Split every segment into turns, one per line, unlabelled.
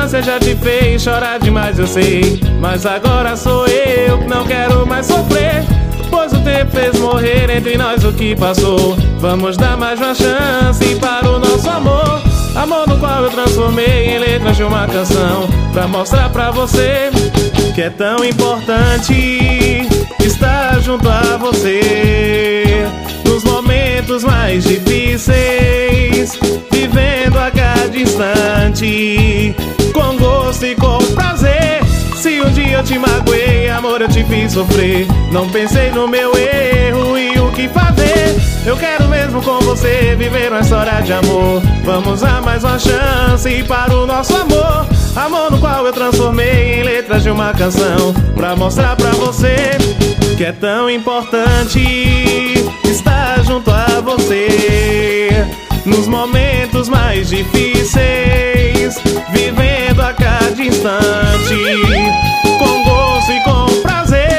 distância já te fez chorar demais, eu sei. Mas agora sou eu que não quero mais sofrer, pois o tempo fez morrer entre nós o que passou. Vamos dar mais uma chance para o nosso amor, amor no qual eu transformei em letras de uma canção, pra mostrar pra você que é tão importante estar junto a você nos momentos mais difíceis, vivendo a cada instante com gosto e com prazer. Se um dia eu te magoei, amor, eu te fiz sofrer, não pensei no meu erro e o que fazer. Eu quero mesmo com você viver uma história de amor. Vamos a mais uma chance para o nosso amor, amor no qual eu transformei em letras de uma canção, pra mostrar pra você que é tão importante estar junto a você nos momentos mais difíceis, vivendo a cada instante com gosto e com prazer.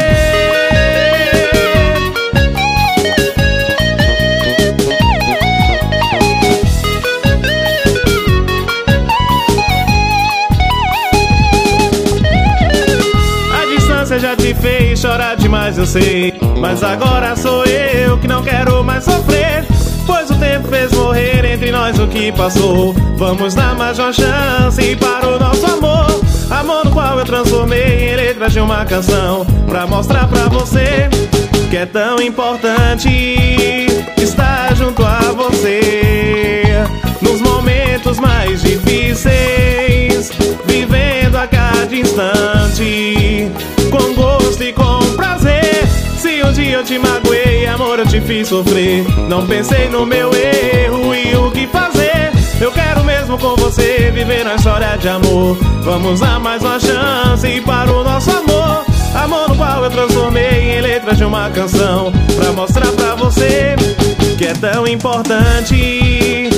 A distância já te fez chorar demais, eu sei. Mas agora sou eu que não quero mais sofrer, pois o tempo fez morrer entre nós o que passou. Vamos dar mais uma chance para o nosso amor, amor no qual eu transformei em letras de uma canção, pra mostrar pra você que é tão importante estar junto a você nos momentos mais difíceis, vivendo a cada instante com gosto e com prazer. Se um dia eu te magoei, amor, eu te fiz sofrer, não pensei no meu erro e o que fazer. Eu quero mesmo com você viver uma história de amor. Vamos dar mais uma chance para o nosso amor, amor no qual eu transformei em letras de uma canção, pra mostrar pra você que é tão importante